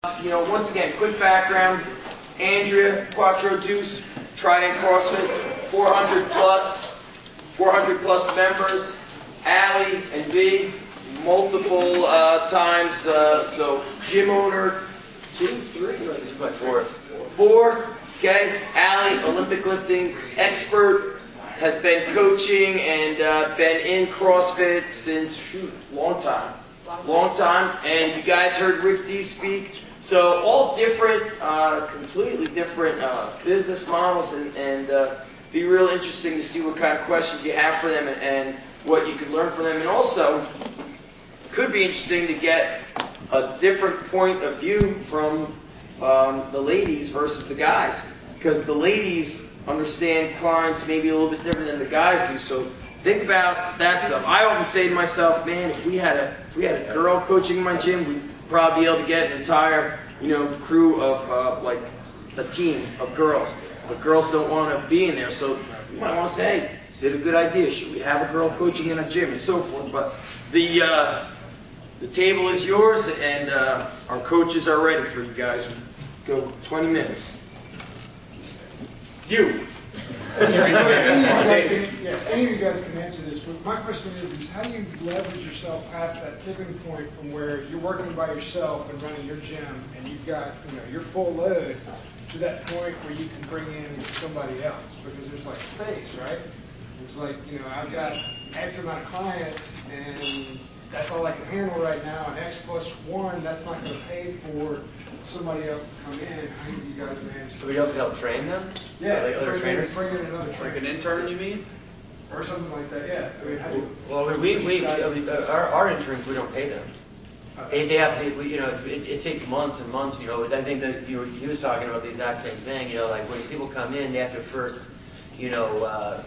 Once again, quick background. Andrea Quattro Deuce, Trident CrossFit, 400 plus members. Allie and B, multiple times. So gym owner, 2, 3, this is my fourth. Okay, Allie, Olympic lifting expert, has been coaching and been in CrossFit since long time. And you guys heard Rick D speak. So all different, completely different business models, and be real interesting to see what kind of questions you have for them and what you can learn from them. And also, could be interesting to get a different point of view from the ladies versus the guys, because the ladies understand clients maybe a little bit different than the guys do. So think about that stuff. I often say to myself, man, if we had a girl coaching in my gym, we'd probably be able to get an entire crew of like a team of girls. But girls don't want to be in there, so you might want to say, hey, is it a good idea? Should we have a girl coaching in a gym and so forth? But the table is yours, and our coaches are ready for you guys. Go 20 minutes. You. Any of you guys can answer this, but my question is how do you leverage yourself past that tipping point from where you're working by yourself and running your gym, and you've got your full load, to that point where you can bring in somebody else, because there's like space, right? It's like, I've got X amount of clients, and that's all I can handle right now, and X plus 1, that's not going to pay for somebody else to come in. How do you guys manage? Somebody else to help train them? Yeah, like other trainers? Bring in another trainer. Like an intern, you mean? Or something like that, yeah. I mean, our interns, we don't pay them. It takes months and months. I think that he was talking about the exact same thing. Like when people come in, they have to first, we don't,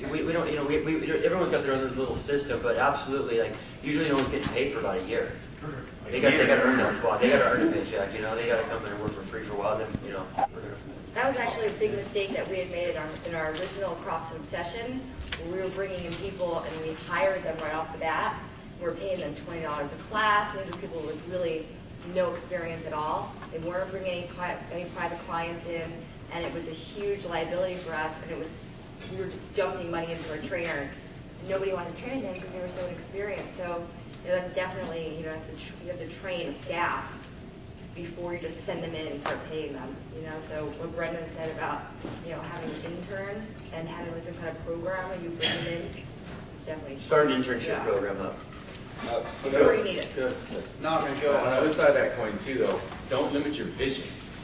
everyone's got their own little system, but absolutely, like usually no one's getting paid for about a year. They got to earn that spot. They got to earn a paycheck. They got to come in and work for free for a while. Then That was actually a big mistake that we had made in our original CrossFit session, where we were bringing in people and we hired them right off the bat. We were paying them $20 a class. These were people with really no experience at all. They weren't bringing any private clients in, and it was a huge liability for us. And we were just dumping money into our trainers. Nobody wanted to train them because they were so inexperienced. So that's definitely, you have to train staff before you just send them in and start paying them. So what Brendan said about having an intern and having some kind of program where you bring them in, definitely start an internship program up. Before you need it. Good. No, I'm going to go. On the other side of that coin too, though, don't limit your vision.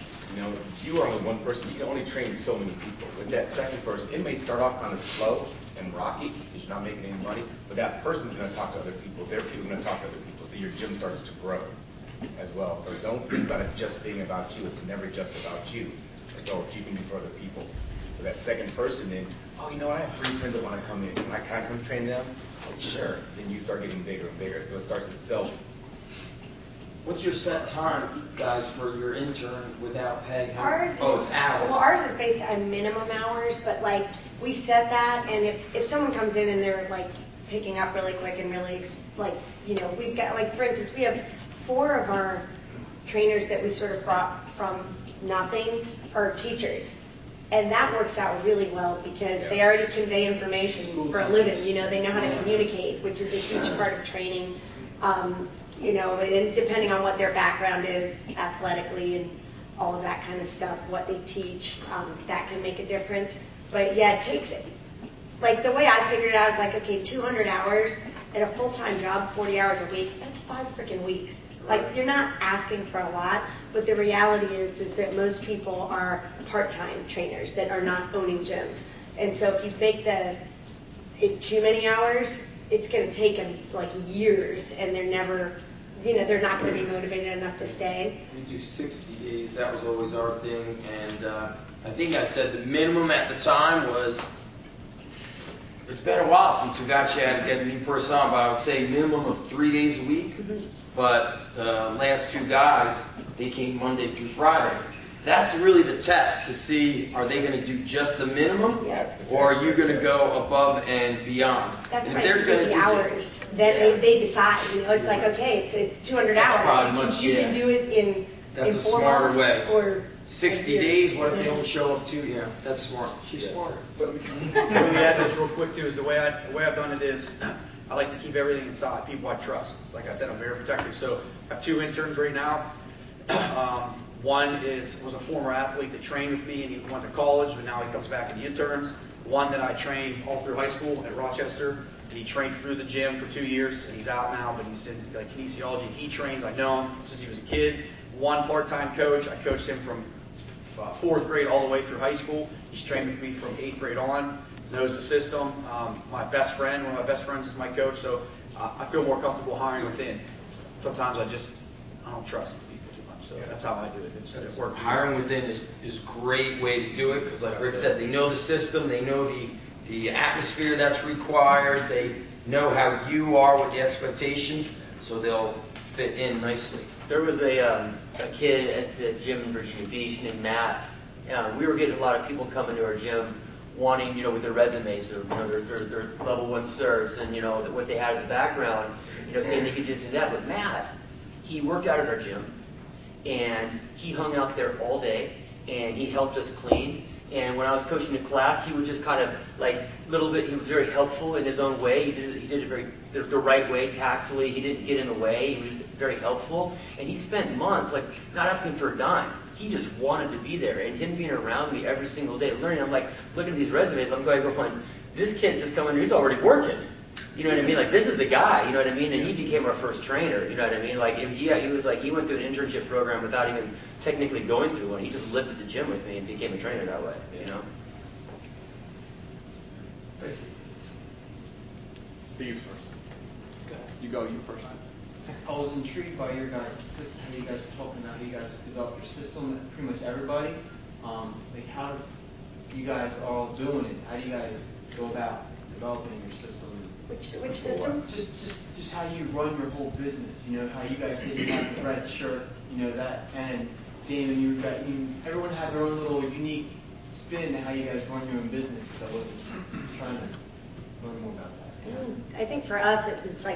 You are only one person. You can only train so many people. With that second person, it may start off kind of slow and rocky because you're not making any money, but that person's going to talk to other people. Their people are going to talk to other people, so your gym starts to grow as well. So don't think about it just being about you. It's never just about you. So you can be for other people. So that second person, then, I have 3 friends that want to come in. Can I come train them? Sure. Then you start getting bigger and bigger. So it starts to self. What's your set time, guys, for your intern without pay? It's hours. Well, ours is based on minimum hours, but we set that, and if someone comes in and they're picking up really quick and really we've got for instance, we have 4 of our trainers that we sort of brought from nothing are teachers. And that works out really well because they already convey information for a living. They know how to communicate, which is a huge part of training. And depending on what their background is athletically and all of that kind of stuff, what they teach, that can make a difference. But it takes it. The way I figured it out is 200 hours at a full-time job, 40 hours a week, that's 5 freaking weeks. You're not asking for a lot, but the reality is that most people are part-time trainers that are not owning gyms. And so if you make it too many hours, it's going to take them years, and they're never, they're not going to be motivated enough to stay. We do 60 days. That was always our thing. And I think I said the minimum at the time was, it's been a while since we've actually had to get a new person on, but I would say minimum of 3 days a week. But the last 2 guys, they came Monday through Friday. That's really the test to see, are they going to do just the minimum, or are you going to go above and beyond? That's right. They're going to do hours. Then they decide. It's okay, it's 200 hours. Probably much, you can do it in That's in a 4 smarter months way. or 60 days, what if they only show up 2? Yeah, that's smart. She's smart. Let me add this real quick too. Is the way I've done it is I like to keep everything inside people I trust. Like I said, I'm very protective. So I have 2 interns right now. One was a former athlete that trained with me and he went to college, but now he comes back in the interns. One that I trained all through high school at Rochester, and he trained through the gym for 2 years, and he's out now, but he's in like kinesiology. He trains. I know him since he was a kid. One part-time coach. I coached him from 4th grade all the way through high school. He's trained with me from 8th grade on. Knows the system. My best friend, one of my best friends, is my coach, so I feel more comfortable hiring within. Sometimes I don't trust people too much, so that's how I do it. It works. Hiring within is a great way to do it because, like Rick said, they know the system, they know the atmosphere that's required, they know how you are with the expectations, so they'll fit in nicely. There was a kid at the gym in Virginia Beach named Matt. We were getting a lot of people coming to our gym wanting, with their resumes, or, their level 1 certs, and, what they had as a background, saying they could do this and that. But Matt, he worked out at our gym, and he hung out there all day, and he helped us clean. And when I was coaching the class, he was just kind of he was very helpful in his own way. He did it the right way, tactfully. He didn't get in the way. He was very helpful. And he spent months, not asking for a dime. He just wanted to be there. And him being around me every single day, learning, I'm looking at these resumes, I'm going, this kid's just coming, he's already working. You know what I mean? This is the guy, you know what I mean? And he became our first trainer, you know what I mean? He went through an internship program without even technically going through one. He just lived at the gym with me and became a trainer that way, Thank you. You first. You go, you first. I was intrigued by your guys' system, how you guys were talking about how you guys develop your system, pretty much everybody. How's you guys are all doing it? How do you guys go about developing your system? Which system? Just how you run your whole business. How you guys say you have the red shirt, that, and Damon, everyone had their own little unique spin to how you guys run your own business. Because I was trying to learn more about that. I think for us it was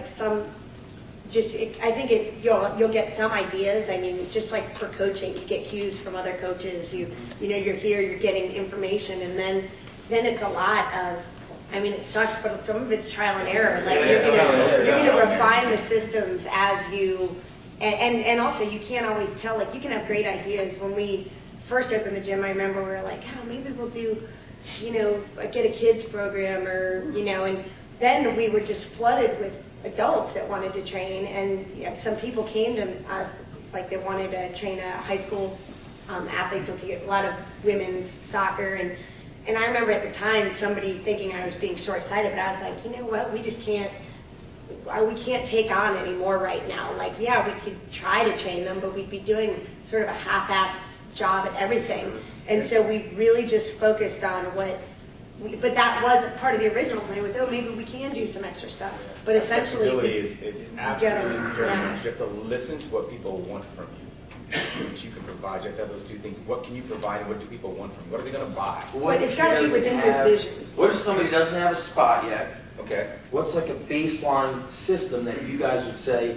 you'll get some ideas. I mean, just like for coaching, you get cues from other coaches. You're here, you're getting information, and then it's a lot of. I mean, it sucks, but some of it's trial and error. You're gonna refine the systems as you, and also you can't always tell. You can have great ideas. When we first opened the gym, I remember we were like, maybe we'll do, get a kids program, or and then we were just flooded with adults that wanted to train, and some people came to us they wanted to train a high school athletes, so we could get a lot of women's soccer, and I remember at the time somebody thinking I was being short-sighted, but I was like, you know what, we can't take on any more right now. We could try to train them, but we'd be doing sort of a half-assed job at everything, and so we really just focused on but that wasn't part of the original plan. Was maybe we can do some extra stuff. But essentially, it's absolutely important. You have to listen to what people want from you. What you can provide. You have to have those 2 things. What can you provide, and what do people want from you? What are they going to buy? But it's got to be within your vision. What if somebody doesn't have a spot yet? Okay. What's a baseline system that you guys would say,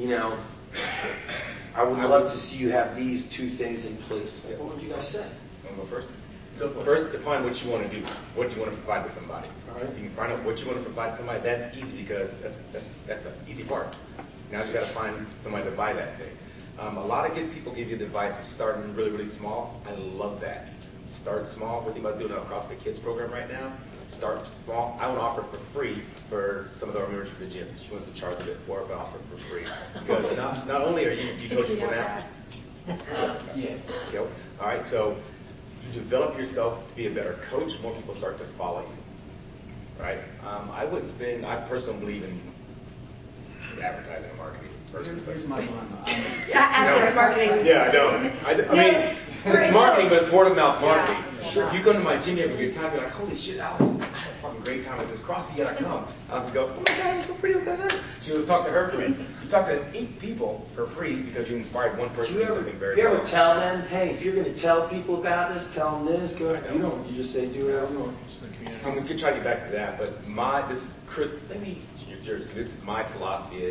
I would love to see you have these 2 things in place? What would you guys say? Want to go first? First, define what you want to do. What you want to provide to somebody. All right. If you can find out what you want to provide to somebody, that's easy because that's an easy part. Now you got to find somebody to buy that thing. A lot of good people give you the advice of starting really, really small. I love that. Start small. We're thinking about doing it across the kids program right now. Start small. I want to offer it for free for some of our members for the gym. She wants to charge a bit for it, but offer it for free. Because not only do you coach people now? Yeah. Okay. All right. So you develop yourself to be a better coach, more people start to follow you. Right? I personally believe in advertising and marketing. Here's my dilemma. Marketing. Yeah, I know. I mean, it's marketing, but it's word of mouth marketing. Sure. If you come to my gym, you have a good time, you're like, holy shit, I had a fucking great time at this CrossFit, you gotta come. I was go, oh my God, I'm so pretty, what's that? She would talk to her free. You talk to 8 people for free because you inspired one person to do something very You ever powerful. tell them, hey, if you're going to tell people about this, tell them this, go. You just say, do whatever you want. And we could try to get back to that, but this is Chris, maybe your jersey. This is my philosophy is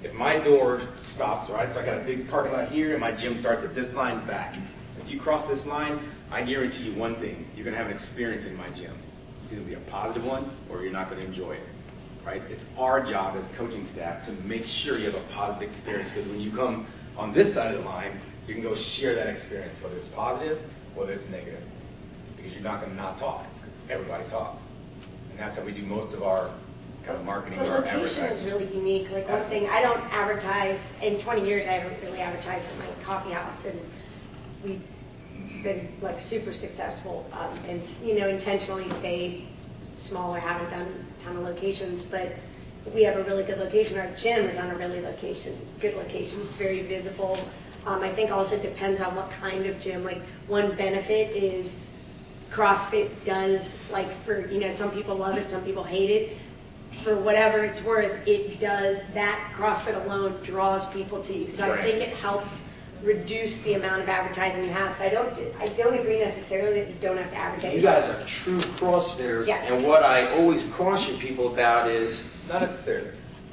If my door stops, right, so I got a big parking lot here, and my gym starts at this line back. If you cross this line, I guarantee you one thing: you're going to have an experience in my gym. It's either going to be a positive one, or you're not going to enjoy it. Right? It's our job as coaching staff to make sure you have a positive experience, because when you come on this side of the line, you can go share that experience, whether it's positive, whether it's negative, because you're not going to not talk, because everybody talks. And that's how we do most of our kind of marketing The or location is advertising. really unique. Like one thing, I don't advertise. In 20 years, I haven't really advertised at my coffee house, and we've been like super successful. And intentionally stayed smaller, haven't done a ton of locations, but we have a really good location. Our gym is on a really good location. It's very visible. I think also depends on what kind of gym. Like one benefit is CrossFit does, like for, some people love it, some people hate it. For whatever it's worth, it does, that CrossFit alone draws people to you. So I think it helps reduce the amount of advertising you have. So I don't agree necessarily that you don't have to advertise. You guys are true CrossFitters, Yes. and what I always caution people about is, Not necessarily.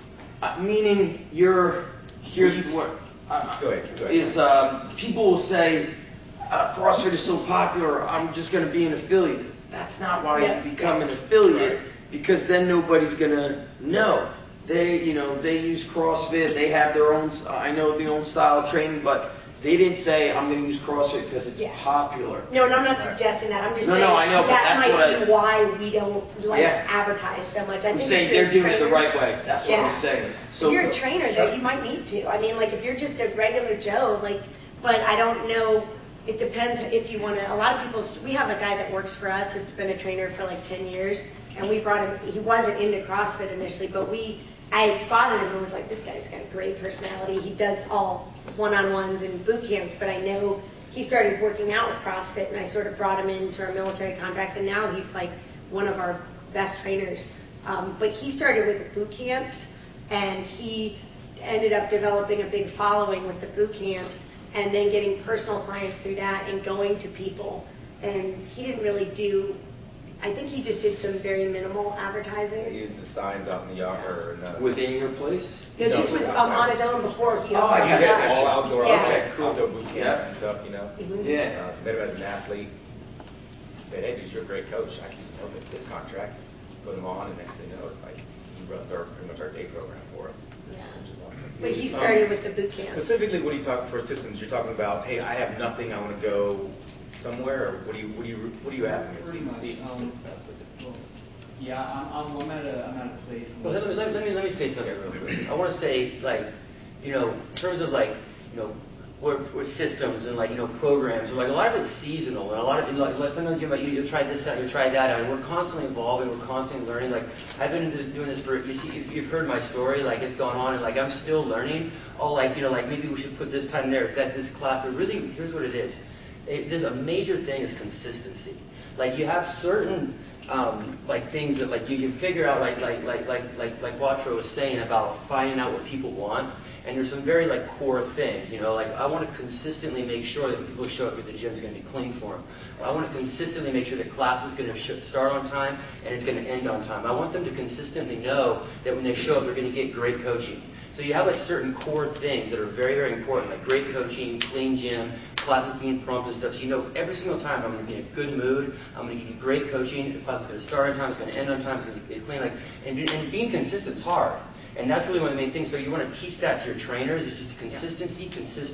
meaning here's what, Go ahead. is people will say, CrossFit is so popular, I'm just going to be an affiliate. That's not why you become an affiliate, because then nobody's going to know. They use CrossFit, they have their own, I know their own style of training, but they didn't say, I'm going to use CrossFit because it's popular. No, and I'm not suggesting that. I'm just saying I know, but that that's might be why we don't advertise so much. I I'm think saying if you're they're doing it the trainers- right way. That's what I'm saying. If you're a trainer, though, you might need to. I mean, like, if you're just a regular Joe, but I don't know, it depends if you want to, a lot of people, we have a guy that works for us that's been a trainer for like 10 years, and we brought him, he wasn't into CrossFit initially, but I spotted him and was like, this guy's got a great personality. He does all one-on-ones and boot camps, but I know he started working out with CrossFit, and I sort of brought him into our military contracts, and now he's like one of our best trainers. But he started with the boot camps, and he ended up developing a big following with the boot camps, and then getting personal clients through that and going to people. And he didn't really do, I think he just did some very minimal advertising. He used the signs out in the yard. Within your place? No, this was on his own before he I opened got it it. up. All outdoor, Yeah. outdoor boot camps and stuff, Mhm. Yeah. Met him as an athlete. Said, hey, dude, you're a great coach. I can use help with this contract. Put him on, and next thing you know, it's like he runs pretty much our day program for us. Yeah. Which is awesome. But he started with the boot camp. Specifically, what do you talk for systems? You're talking about, hey, I have nothing. I want to go somewhere, or what do you asking? Pretty much. Specific. Yeah, I'm at a place. Well, let me say something real quick. I want to say, in terms of with systems and programs, and a lot of it's seasonal, and a lot of sometimes you try this out, you try that out, and we're constantly evolving, we're constantly learning. I've been doing this for, you've heard my story, it's gone on, and I'm still learning. Maybe we should put this time there, this class. But really, here's what it is. There's a major thing is consistency. You have certain things that you can figure out, like Quattro was saying about finding out what people want. And there's some very core things, I want to consistently make sure that when people show up at the gym, it's going to be clean for them. I want to consistently make sure that class is going to start on time and it's going to end on time. I want them to consistently know that when they show up, they're going to get great coaching. So you have certain core things that are very, very important, like great coaching, clean gym, classes being prompt and stuff. So every single time I'm going to be in a good mood, I'm going to give you great coaching, the class is going to start on time, it's going to end on time, it's going to be clean. And being consistent is hard. And that's really one of the main things. So you want to teach that to your trainers. It's just consistency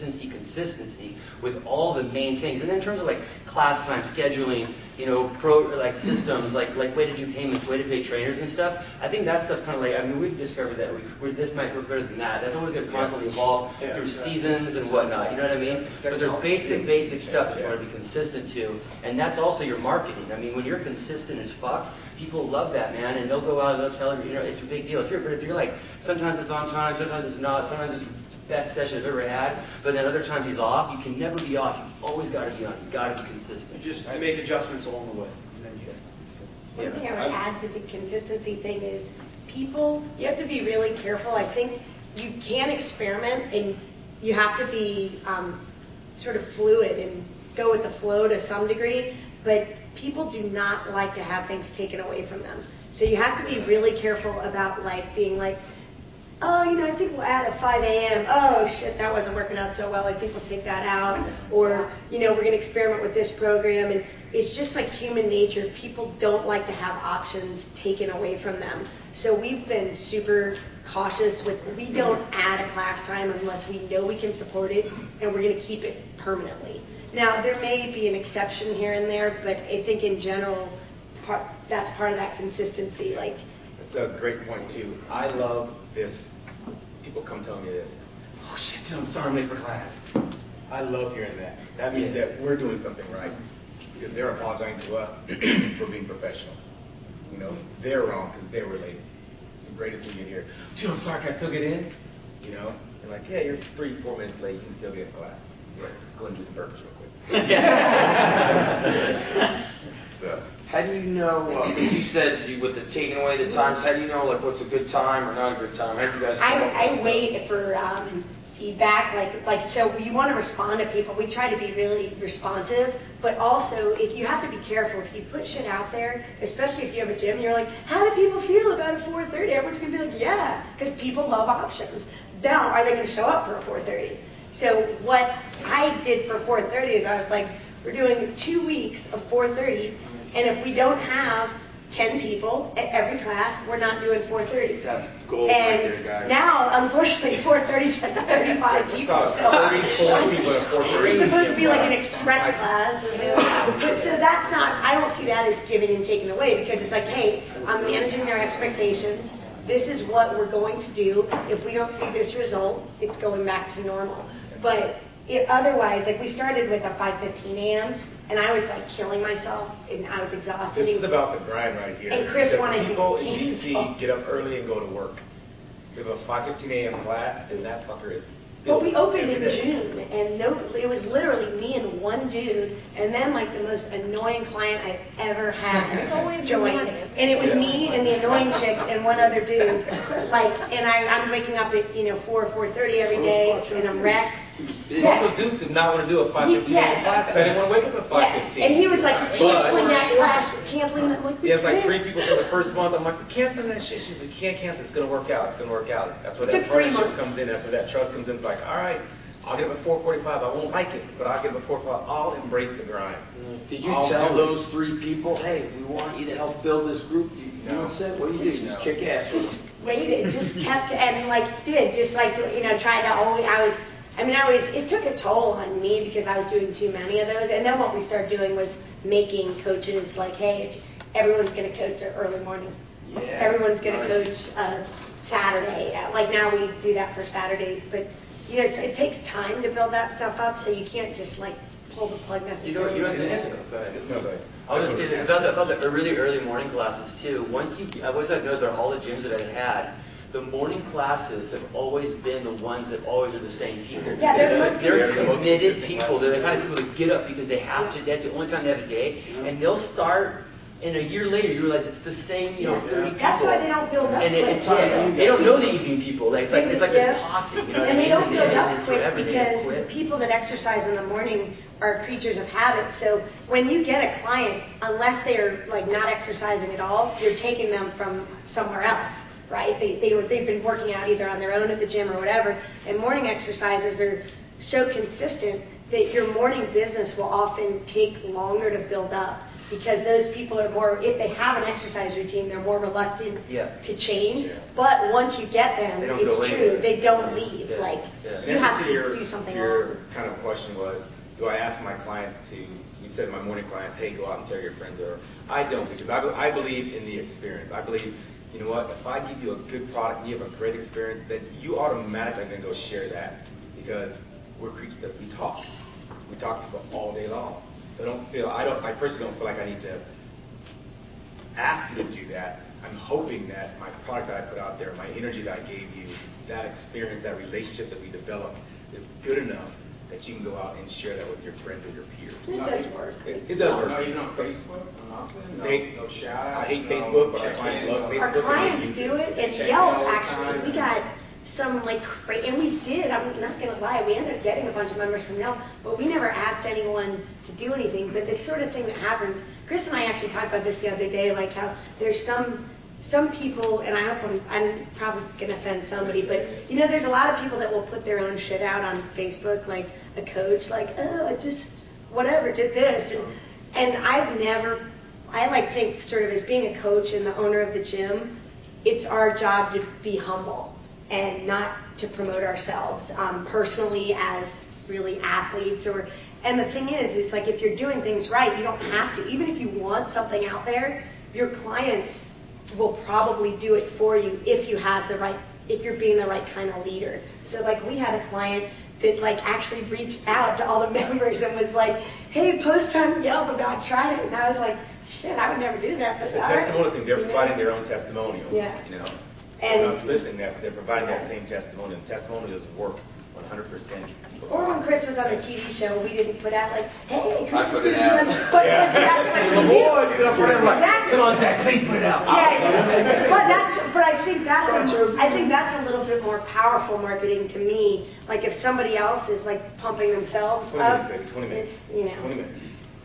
with all the main things. And then in terms of class time, scheduling, systems, way to do payments, way to pay trainers and stuff. I think that stuff's kind of we've discovered that this might work better than that. That's always going to constantly evolve through seasons and whatnot. You know what I mean? But there's basic stuff that you want to be consistent to. And that's also your marketing. I mean, when you're consistent as fuck, people love that, man, and they'll go out and they'll tell you, it's a big deal. But if you're sometimes it's on time, sometimes it's not, sometimes it's the best session I've ever had, but then other times he's off, you can never be off. You've always got to be on. You've got to be consistent. You just make adjustments along the way. And then One thing I would add to the consistency thing is you have to be really careful. I think you can experiment, and you have to be sort of fluid and go with the flow to some degree, but people do not like to have things taken away from them. So you have to be really careful about being oh, I think we'll add at 5 a.m. Oh, shit, that wasn't working out so well. I think we'll take that out. Or, we're going to experiment with this program. And it's just like human nature. People don't like to have options taken away from them. So we've been super cautious with, we don't add a class time unless we know we can support it and we're going to keep it permanently. Now, there may be an exception here and there, but I think in general, that's part of that consistency. That's a great point, too. I love this. People come telling me this. Oh, shit, dude, I'm sorry I'm late for class. I love hearing that. That means that we're doing something right. Because they're apologizing to us for being professional. They're wrong because they were late. It's the greatest thing you hear. Dude, I'm sorry, can I still get in? They're like, yeah, you're 3-4 minutes late. You can still get in class. Yeah, go and do some burpees real quick. So. How do you know, because you said with the taking away the times, how do you know what's a good time or not a good time? How do you guys come up with I stuff? wait for feedback, so you want to respond to people. We try to be really responsive, but also if you have to be careful. If you put shit out there, especially if you have a gym, you're like, how do people feel about a 4:30? Everyone's going to be like, yeah, because people love options. Now, are they going to show up for a 4:30? So what I did for 4:30 is I was like, we're doing 2 weeks of 4:30, and if we don't have 10 people at every class, we're not doing 4:30. That's gold right there, guys. Now, unfortunately, 4:30 is at 35 people. So 34 people at 4:30. it's supposed to be like an express class. But so that's not, I don't see that as giving and taking away, because it's like, hey, I'm managing their expectations. This is what we're going to do. If we don't see this result, it's going back to normal. But otherwise, we started with a 5:15 a.m., and I was killing myself, and I was exhausted. This is about the grind right here. And Chris wanted people to in DC get up early and go to work. We have a 5:15 a.m. class, and that fucker is. But we opened in every day. June, and it was literally me and one dude, and then the most annoying client I've ever had joined. And it was me and the annoying chick and one other dude. And I'm waking up at 4:30 every day, and I'm wrecked. Uncle Deuce did not want to do a 5:15 a.m. class. I didn't want to wake up at 5:15. And he was canceling that class, canceling that. He has 3 people for the first month. I'm like, cancel that shit. She's like, you can't cancel. It's going to work out. It's going to work out. That's where that partnership comes in. That's where that trust comes in. It's like, all right, I'll get up at 4:45. I won't like it, but I'll get up at 4:45. I'll embrace the grind. Did you tell those 3 people, hey, we want you to help build this group? You said, what do you do? Just kick ass with them. Waited, just kept, and tried to always, it took a toll on me because I was doing too many of those. And then what we started doing was making coaches hey, everyone's going to coach their early morning. Yeah. Everyone's going to coach Saturday. Now we do that for Saturdays, but it takes time to build that stuff up, so you can't just pull the plug necessarily. You know what's interesting? Go ahead. No, go ahead. I was just saying about the really early morning classes too. I've always noticed about all the gyms that I've had, the morning classes have always been the ones that always are the same people. Yeah, they're committed people. They're the kind of people that get up because they have to. That's the only time they have a day, and they'll start. And a year later, you realize it's the same, 30 people. That's why they don't build up and quick. They don't know the evening people. It's like this posse, you know what I mean? And they don't build up quick forever. because the people that exercise in the morning are creatures of habit. So when you get a client, unless they're not exercising at all, you're taking them from somewhere else, right? They've been working out either on their own at the gym or whatever. And morning exercises are so consistent that your morning business will often take longer to build up. Because those people are more, if they have an exercise routine, they're more reluctant to change. Yeah. But once you get them, it's true, they don't leave. You have to do something Your kind of question was, do I ask my clients you said my morning clients, hey, go out and tell your friends, or I don't, because I believe in the experience. I believe, you know what, if I give you a good product, you have a great experience, then you automatically are going to go share that, because we're creatures that we talk. We talk to people all day long. So I personally don't feel like I need to ask you to do that. I'm hoping that my product that I put out there, my energy that I gave you, that experience, that relationship that we developed is good enough that you can go out and share that with your friends or your peers. It does work. It does work. No, even on Facebook, nothing. No shout out. I hate Facebook, but our clients love Facebook. Our clients do it, and Yelp actually, we got some and we did, I'm not going to lie, we ended up getting a bunch of members from Yelp, but we never asked anyone to do anything. But the sort of thing that happens, Chris and I actually talked about this the other day, how there's some some people, and I hope I'm probably going to offend somebody, but you know, there's a lot of people that will put their own shit out on Facebook, like a coach, like, oh, I just, whatever, did this. And I've never, I like think sort of as being a coach and the owner of the gym, it's our job to be humble and not to promote ourselves personally as really athletes or, and the thing is like if you're doing things right, you don't have to. Even if you want something out there, your clients will probably do it for you if you have the right, if you're being the right kind of leader. So like we had a client that like actually reached out to all the members and was like, hey, post on Yelp about trying it. And I was like, shit, I would never do that. But it's a testimonial thing. They're providing their own testimonials. Yeah. You know, and not listening. They're providing that same testimonial. And testimonials work 100%. Or when Chris was on the TV show, we didn't put out like, hey, Chris I put it out. But that's what you do. Come on, Zach, please put it out. Yeah, but I think that's a little bit more powerful marketing to me. Like if somebody else is like pumping themselves 20 up, minutes, baby. 20 minutes. It's, you know. 20 minutes.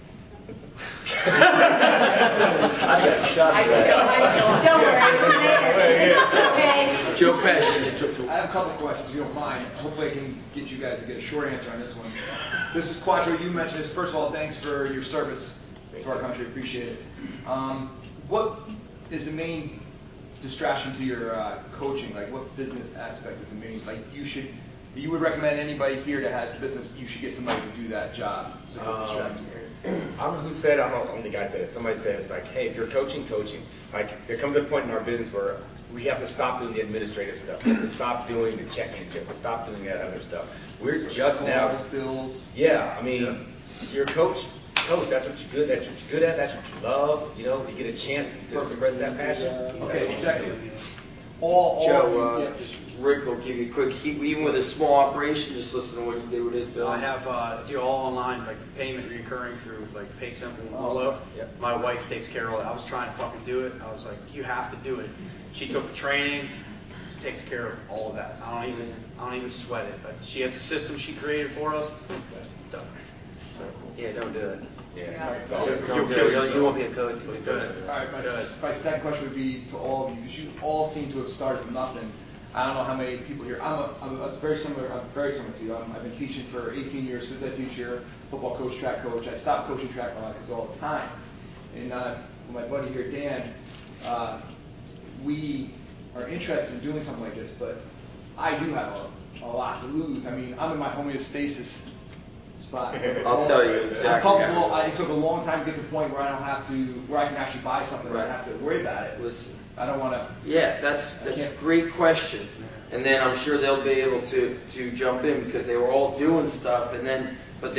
I got shot. Don't worry. Okay. Joe Pesci. I have a couple questions, if you don't mind. Hopefully I can get you guys to get a short answer on this one. This is Quattro. You mentioned this. First of all, thanks for your service to our country. Appreciate it. What is the main distraction to your coaching? Like, what business aspect is the main? Like, you would recommend anybody here that has business, you should get somebody to do that job. So I don't know who said it. I don't know the guy said it. Somebody said it's like, hey, if you're coaching. Like, there comes a point in our business where we have to stop doing the administrative stuff. We have to stop doing the check-in. We have to stop doing that other stuff. We're just now. Bills. Yeah, I mean, you're a coach. That's what you're good. That's what you're good at. That's what you love. You know, you get a chance to express that passion. Okay, second. Joe, just Rick will give you a quick. Even with a small operation, just listen to what you do with his bill. I have do all online, like payment recurring through like PaySimple and Hulu. Yep. My wife takes care of it. I was trying to fucking do it. I was like, you have to do it. She took the training, takes care of all of that. I don't even sweat it. But she has a system she created for us. Done. Yeah, don't do it. Yeah. Don't do it. You won't be a coach. You'll be Good. All right, my second question would be to all of you, because you all seem to have started from nothing. I don't know how many people here. I'm very similar to you. I've been teaching for 18 years, phys ed teacher, football coach, track coach. I stopped coaching track my life all the time. And my buddy here, Dan, we are interested in doing something like this, but I do have a lot to lose. I mean, I'm in my homeostasis spot. I'll tell you exactly. I'm comfortable. It took a long time to get to the point where I can actually buy something. Right. I don't have to worry about it. Listen. I don't want to. Yeah, that's a great question. And then I'm sure they'll be able to jump in because they were all doing stuff. And then, but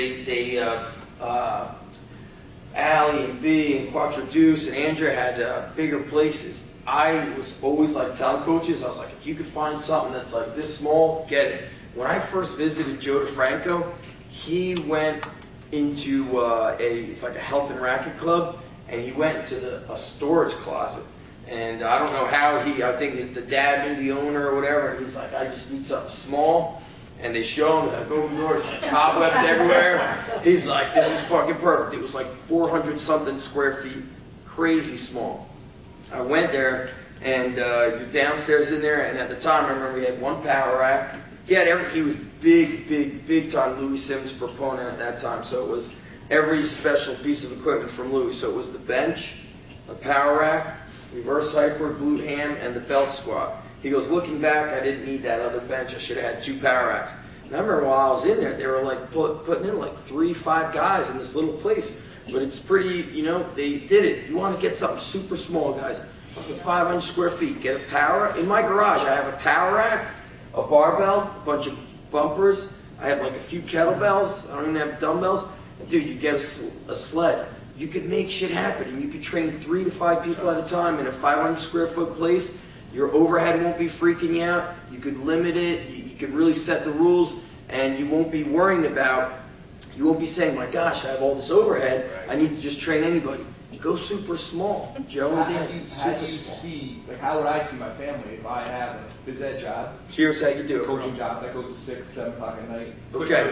Allie and B and Quattro Deuce and Andrea had bigger places. I was always like telling coaches, I was like, if you could find something that's like this small, get it. When I first visited Joe DeFranco, he went into it's like a health and racket club, and he went into a storage closet. And I don't know how I think the dad knew the owner or whatever, and he's like, I just need something small. And they show him, and I go over the door, it's like cobwebs everywhere. He's like, this is fucking perfect. It was like 400-something square feet, crazy small. I went there, and you're downstairs in there, and at the time, I remember he had one power rack. He was big time Louis Simmons proponent at that time, so it was every special piece of equipment from Louis. So it was the bench, the power rack, reverse hyper, glute ham, and the belt squat. He goes, looking back, I didn't need that other bench. I should have had 2 power racks. And I remember while I was in there, they were like putting in like 3-5 guys in this little place. But it's pretty, they did it. You want to get something super small, guys. 500 square feet. Get a power. In my garage, I have a power rack, a barbell, a bunch of bumpers. I have like a few kettlebells. I don't even have dumbbells. And dude, you get a sled. You could make shit happen, and you could train 3 to 5 people at a time in a 500 square foot place. Your overhead won't be freaking you out. You could limit it. You could really set the rules, and you won't be worrying about. You won't be saying, "My gosh, I have all this overhead. Right. I need to just train anybody." Go super small, Joe and Dan. How would I see my family if I have a phys ed job? Here's how you do it. Coaching job that goes to 6, 7 o'clock at night. Okay.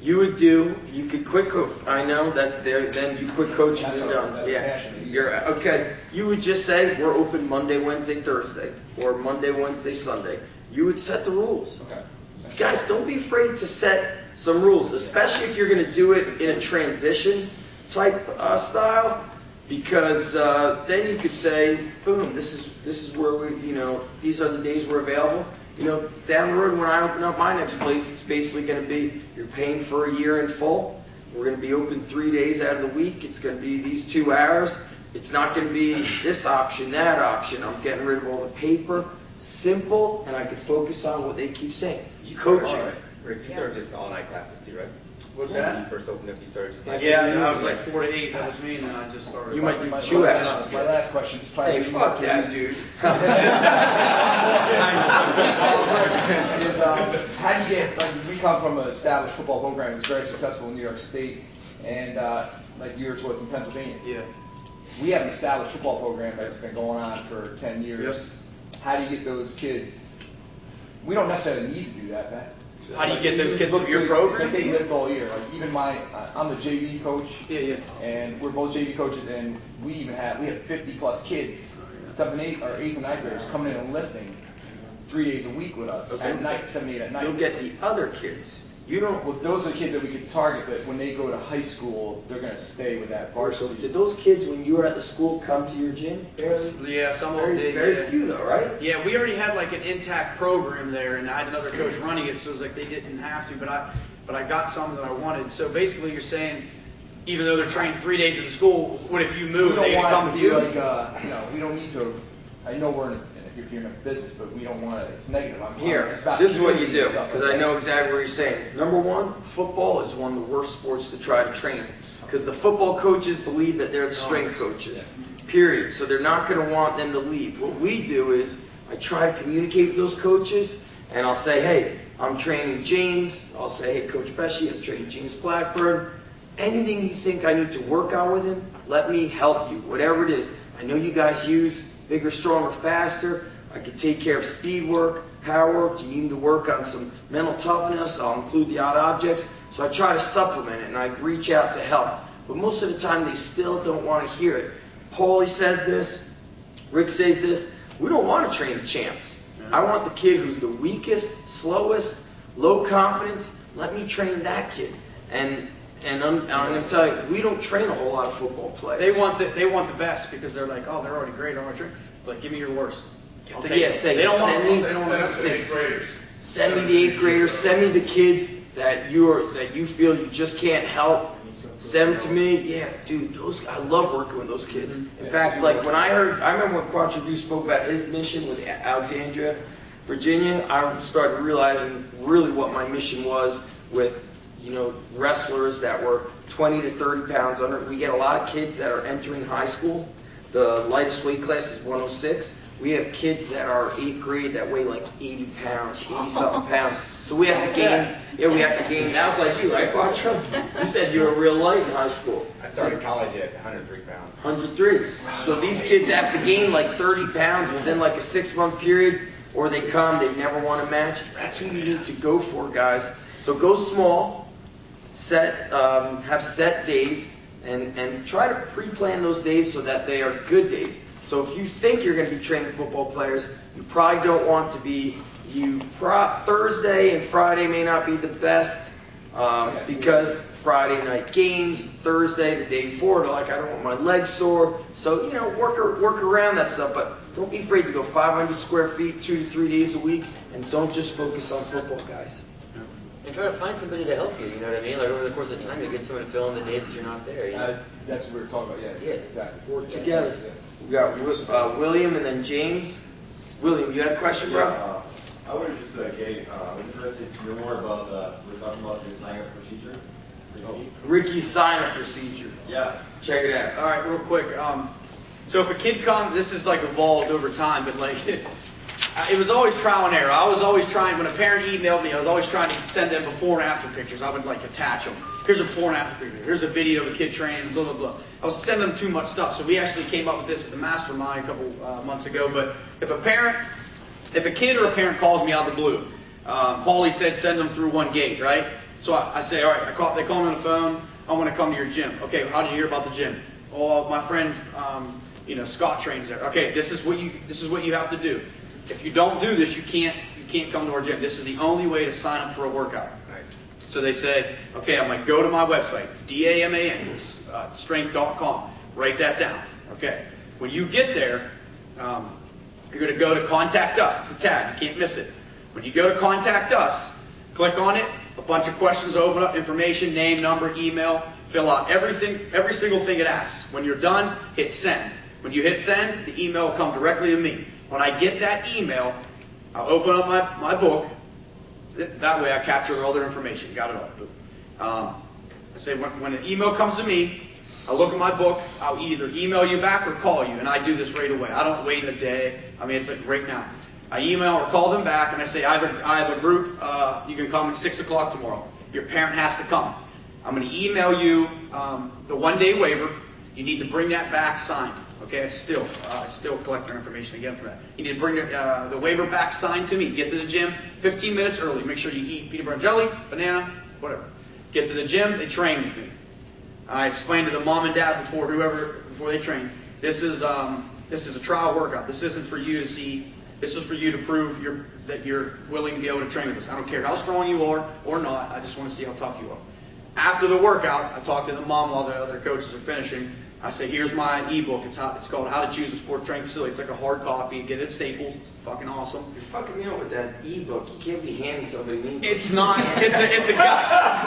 You could quit coach. I know that's there. Then you quit coaching and done. That's Yeah. passion. You're okay. You would just say we're open Monday, Wednesday, Thursday, or Monday, Wednesday, Sunday. You would set the rules. Okay. Guys, don't be afraid to set some rules, especially if you're going to do it in a transition type style, because then you could say, boom, this is where we, these are the days we're available. Down the road when I open up my next place, it's basically going to be you're paying for a year in full. We're going to be open 3 days out of the week. It's going to be these 2 hours. It's not going to be this option, that option. I'm getting rid of all the paper. Simple, and I can focus on what they keep saying. Coaching. Rick, you started just all-night classes too, right? What's When that? you first opened up, you started just Yeah, I was like 4 to 8. That was me, and then I just started. You might do My 2 hours. last question is probably. Hey, fuck that, dude. How do you get, we come from an established football program that's very successful in New York State, and like yours was in Pennsylvania. Yeah. We have an established football program that's been going on for 10 years. Yep. How do you get those kids? We don't necessarily need to do that, Matt. How do you get those kids Look through your to- program? They lived all year. Like even I'm the JV coach. Yeah. And we're both JV coaches, and we have 50 plus kids, 7th and 8th or 8th and 9th graders coming in and lifting 3 days a week with us at night, 7, 8 at night. You'll get the other kids. Well, those are the kids that we could target. That when they go to high school, they're going to stay with that So varsity. did those kids, when you were at the school, come to your gym? Barely. Yeah, some of them did. Very yeah. few, though, right? Yeah, we already had like an intact program there, and I had another coach running it, so it was like they didn't have to, but I got some that I wanted. So basically, you're saying, even though they're trained 3 days at the school, what if you move? They don't come want with it to you? be like, we don't need to. I know we're if you're in business, but we don't want it. It's negative. This is what you do, because I know exactly what you're saying. Number one, football is one of the worst sports to try to train, because the football coaches believe that they're the strength coaches, period. So they're not going to want them to leave. What we do is I try to communicate with those coaches, and I'll say, hey, I'm training James. I'll say, hey, Coach Pesci, I'm training James Blackburn. Anything you think I need to work on with him, let me help you, whatever it is. I know you guys use bigger, stronger, faster. I can take care of speed work, power work. Do you need him to work on some mental toughness? I'll include the odd objects. So I try to supplement it, and I reach out to help. But most of the time, they still don't want to hear it. Paulie says this. Rick says this. We don't want to train the champs. I want the kid who's the weakest, slowest, low confidence. Let me train that kid. And I'm going to tell you, we don't train a whole lot of football players. They want the best because they're like, oh, they're already great. I want to train. But give me your worst. They don't want the 8th graders. Send me the 8th graders. Send me the kids that you feel you just can't help. Send them to me. Yeah, dude, I love working with those kids. In fact, like when I remember when Quattro spoke about his mission with Alexandria, Virginia, I started realizing really what my mission was with wrestlers that were 20 to 30 pounds under. We get a lot of kids that are entering high school. The lightest weight class is 106. We have kids that are 8th grade that weigh like 80 pounds, 80-something pounds. So we have to gain. That was like you, right, Quattro? You said you were real light in high school. I started college at 103 pounds. 103. So these kids have to gain like 30 pounds within like a 6-month period, or they they never want to match. That's who you need to go for, guys. So go small, have set days, and try to pre-plan those days so that they are good days. So if you think you're going to be training football players, you probably don't want to be. Thursday and Friday may not be the best because Friday night games, Thursday, the day before, they're like, I don't want my legs sore. So, work around that stuff. But don't be afraid to go 500 square feet, 2 to 3 days a week, and don't just focus on football, guys. And try to find somebody to help you, you know what I mean? Like over the course of time, you get someone to fill in the days that you're not there. That's what we were talking about, yeah. Exactly. Work together. We got William and then James. William, you had a question, bro? I was just I'm interested to hear more about we're talking about the sign-up procedure. Ricky's sign-up procedure. Yeah. Check it out. All right, real quick. So if a kid comes, this is like evolved over time, but like it was always trial and error. I was always trying, when a parent emailed me, I was always trying to send them before and after pictures. I would like attach them. Here's a before and after picture. Here's a video of a kid training, blah, blah, blah. I was sending them too much stuff. So we actually came up with this at the mastermind a couple months ago. But if a kid or a parent calls me out of the blue, Paulie said send them through one gate, right? So I say, all right, they call me on the phone. I want to come to your gym. Okay, how did you hear about the gym? Oh, my friend, Scott trains there. Okay, this is what you have to do. If you don't do this, you can't come to our gym. This is the only way to sign up for a workout. So they say, okay, I'm like, go to my website. It's DAMAN, strength.com. Write that down. Okay. When you get there, you're going to go to Contact Us. It's a tab. You can't miss it. When you go to Contact Us, click on it. A bunch of questions open up. Information, name, number, email. Fill out every single thing it asks. When you're done, hit send. When you hit send, the email will come directly to me. When I get that email, I'll open up my book. That way I capture all their information. Got it all. I say when an email comes to me, I look at my book. I'll either email you back or call you, and I do this right away. I don't wait a day. I mean, it's like right now. I email or call them back, and I say, I have a group. You can come at 6 o'clock tomorrow. Your parent has to come. I'm going to email you the one-day waiver. You need to bring that back signed. Okay, I still collect their information again for that. You need to bring the waiver back signed to me. Get to the gym 15 minutes early. Make sure you eat peanut butter and jelly, banana, whatever. Get to the gym. They train with me. I explained to the mom and dad before they train. This is a trial workout. This isn't for you to see. This is for you to prove that you're willing to be able to train with us. I don't care how strong you are or not. I just want to see how tough you are. After the workout, I talk to the mom while the other coaches are finishing. I say, here's my ebook. It's called How to Choose a Sport Training Facility. It's like a hard copy. Get it at Staples. It's fucking awesome. You're fucking me up with that ebook. You can't be handing somebody an ebook. It's not. It's a guide.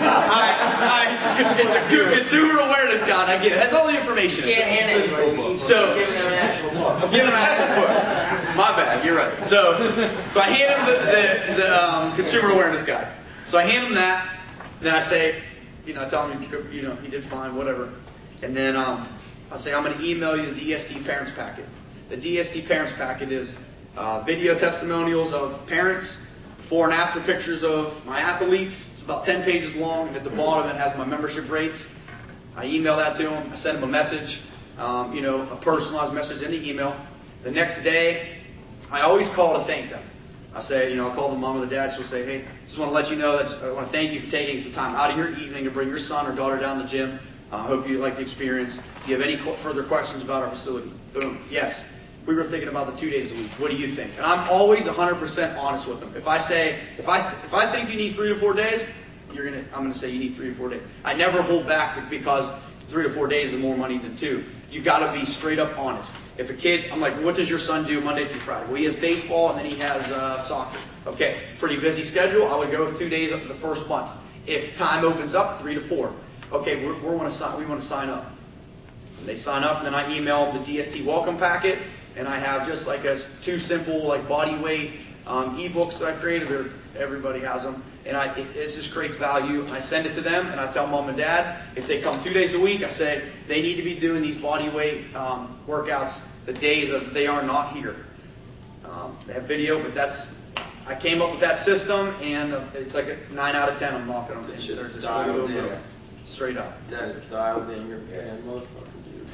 It's a consumer awareness guide. I get it. It has all the information. You can't hand anybody an ebook. So give them an actual book. Give them an actual book. My bad. You're right. So I hand him the consumer awareness guide. So I hand him that. Then I say, I tell him, he did fine, whatever. And then I'll say, I'm going to email you the DST Parents Packet. The DST Parents Packet is video testimonials of parents, before and after pictures of my athletes. It's about 10 pages long, and at the bottom it has my membership rates. I email that to them. I send them a message, a personalized message in the email. The next day, I always call to thank them. I say, I'll call the mom or the dad. She'll say, hey, just want to let you know that I want to thank you for taking some time out of your evening to bring your son or daughter down to the gym. I hope you like the experience. Do you have any further questions about our facility? Boom. Yes. We were thinking about the 2 days a week. What do you think? And I'm always 100% honest with them. If I say, if I think you need 3 to 4 days, I'm going to say you need 3 to 4 days. I never hold back because 3 to 4 days is more money than 2. You got to be straight up honest. If a kid, I'm like, what does your son do Monday through Friday? Well, he has baseball and then he has soccer. Okay, pretty busy schedule. I would go with 2 days of the first month. If time opens up, 3 to 4. Okay, we want to sign up. And they sign up, and then I email them the DST welcome packet, and I have just like 2 simple body weight ebooks that I created. Everybody has them, and it just creates value. I send it to them, and I tell mom and dad if they come 2 days a week, I say they need to be doing these body weight workouts the days that they are not here. They have video, but I came up with that system, and it's like a 9 out of 10. I'm knocking them. They're just dialed in. Straight up. That is dialed in. You're paying motherfucker, dude.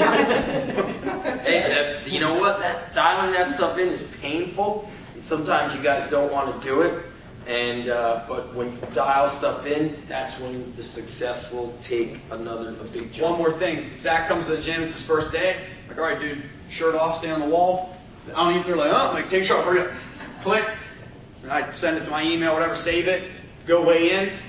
Hey, you know what? Dialing that stuff in is painful. Sometimes you guys don't want to do it, but when you dial stuff in, that's when the success will take a big jump. One more thing. Zach comes to the gym. It's his first day. I'm like, all right, dude, shirt off, stay on the wall. I don't even. They're like, oh, I'm like, take a shot, hurry up, click. And I send it to my email, whatever, save it, go weigh in.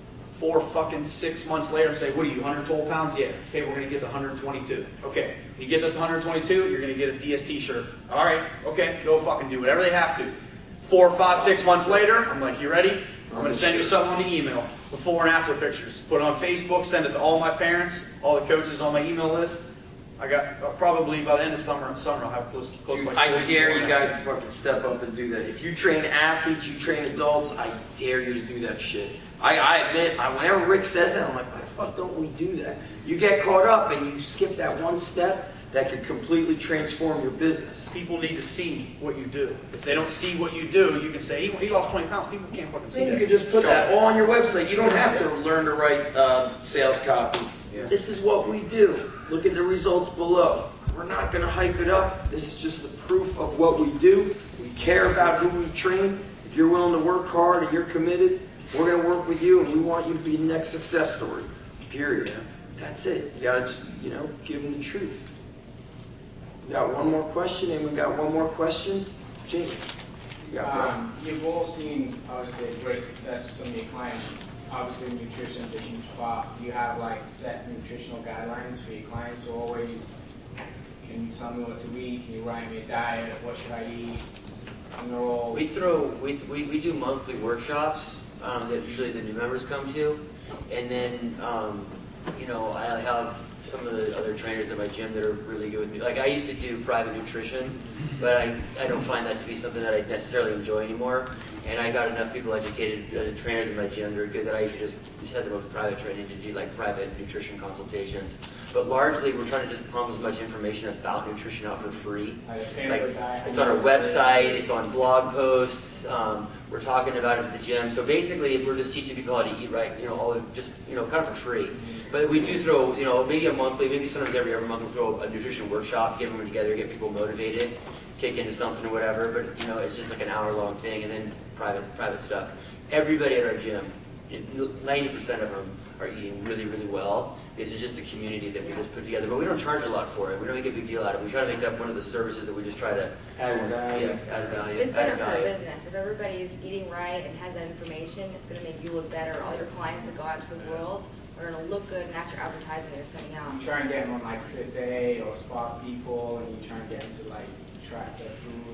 6 months later, say, what are you, 112 pounds? Yeah. Okay, we're going to get to 122. Okay. You get to 122, you're going to get a DST shirt. All right. Okay. Go fucking do whatever they have to. 4, 5, 6 months later, I'm like, you ready? I'm going to send you something on the email. Before and after pictures. Put it on Facebook, send it to all my parents, all the coaches on my email list. I got probably by the end of summer I'll have close to like. I dare you guys to fucking step up and do that. If you train athletes, you train adults, I dare you to do that shit. I admit, whenever Rick says that, I'm like, why the fuck don't we do that? You get caught up and you skip that one step that could completely transform your business. People need to see what you do. If they don't see what you do, you can say, he lost 20 pounds. People can't fucking see that. You could just put that all on your website. You don't have to learn to write sales copy. Yeah. This is what we do. Look at the results below. We're not going to hype it up. This is just the proof of what we do. We care about who we train. If you're willing to work hard and you're committed, we're going to work with you, and we want you to be the next success story. Period. That's it. You got to just, give them the truth. We got one more question, and we got one more question. Jamie. You've all seen, obviously, great success with some of your clients. Obviously, nutrition is a huge part. Do you have, set nutritional guidelines for your clients? So always, can you tell me what to eat? Can you write me a diet? What should I eat? We do monthly workshops that usually the new members come to, and then I have some of the other trainers at my gym that are really good with me. Like I used to do private nutrition, but I don't find that to be something that I necessarily enjoy anymore. And I got enough people educated, trainers in my gym that are good that I usually just head them over to private training to do private nutrition consultations. But largely, we're trying to just pump as much information about nutrition out for free. It's on our website, it's on blog posts. We're talking about it at the gym. So basically, we're just teaching people how to eat right, all just kind of for free. But we do throw, maybe a monthly, maybe sometimes every month we'll throw a nutrition workshop, get everyone together, get people motivated, kick into something or whatever. But it's just like an hour-long thing, and then private stuff. Everybody at our gym, 90% of them are eating really, really well. This is just a community that we just put together, but we don't charge a lot for it. We don't make a big deal out of it. We try to make that one of the services that we just try to add value. It's better for business. If everybody's eating right and has that information, it's going to make you look better. All your clients that go out to the world are going to look good, and that's your advertising they're sending out. You try and get them on Fit Day or Spark People, and you try and get them to track their food.